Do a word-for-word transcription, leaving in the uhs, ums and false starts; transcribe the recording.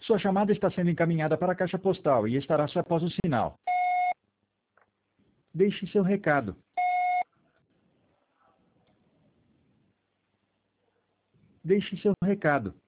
Sua chamada está sendo encaminhada para a caixa postal e estará só após o sinal. Deixe seu recado. Deixe seu recado.